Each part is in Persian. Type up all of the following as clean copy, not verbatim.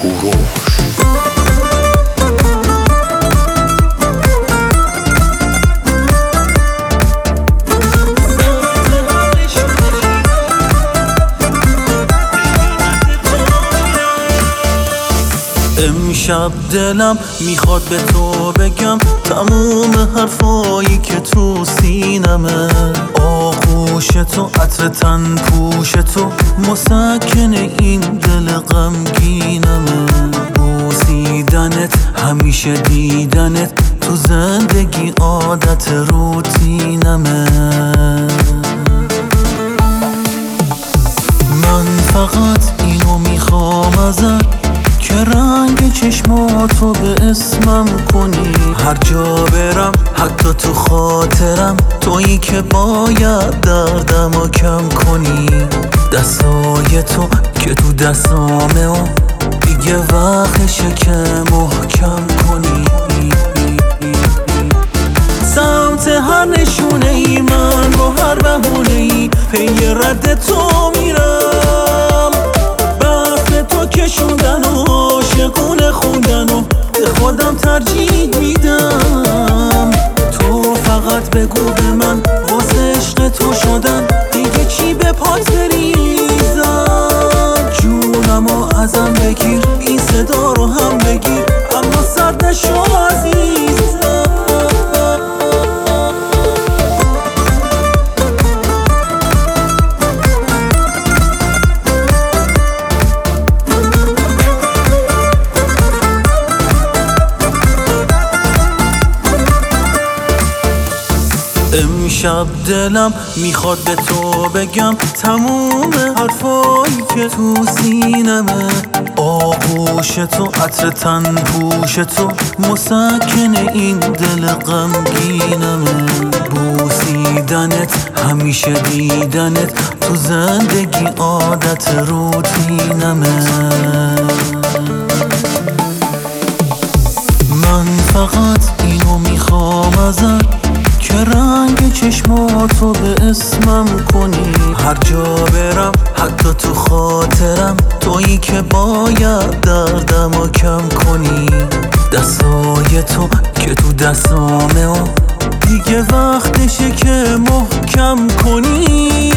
کوروش. امشب دلم میخواد به تو بگم تموم حرفایی که تو سینمه. آغوش تو، عطر تن پوش تو، مسکن این دل غمگینمه. بوسیدنت، همیشه دیدنت، تو زندگی عادت روتینمه. من فقط اینو میخوام ازت که رنگ چشماتو به اسمم کنی. هر جا برم، حتی تو خاطرم، تویی که باید دردمو کم کنی. دستای تو که تو دستامه و دیگه وقتشه که محکم کنی. سمت هر نشونه ای من با هر بهونه ای پی رد تو میرم. بحث تو کشوندن و عاشقونه خوندن و به خودم ترجیح میدم. تو فقط بگو به من واسه عشق تو شدن دیگه چی به پات بریزم. جونمو ازم بگیر، این صدا رو هم بگیر، اما سرد نشو عزیزم. امشب دلم میخواد به تو بگم تموم حرفایی که تو سینمه. آغوش تو، عطر تن پوش تو، مسکن این دل غمگینمه. بوسیدنت، همیشه دیدنت، تو زندگی عادت روتینمه. من فقط اینو میخوام ازت که رنگ چشماتو به اسمم کنی. هر جا برم، حتی تو خاطرم، تویی که باید دردمو کم کنی. دستای تو که تو دستامه و دیگه وقتشه که محکم کنی.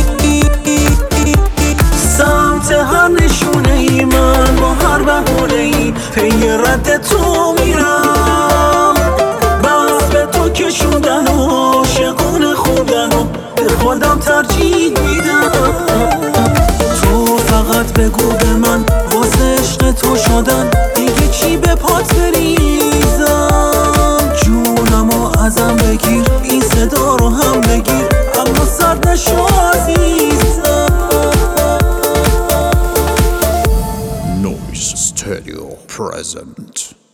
سمت هر نشونه ای من با هر بهونه ای پی رد تو میرم. بس به تو کشوندن و عاشقونه خوندن و به خودم ترجیح میدم. تو فقط بگو به من واسه عشق تو شدن دیگه چی به پات بریزم. جونمو ازم بگیر، این صدا رو هم بگیر، اما سرد نشو عزیزم. Noise Stereo present.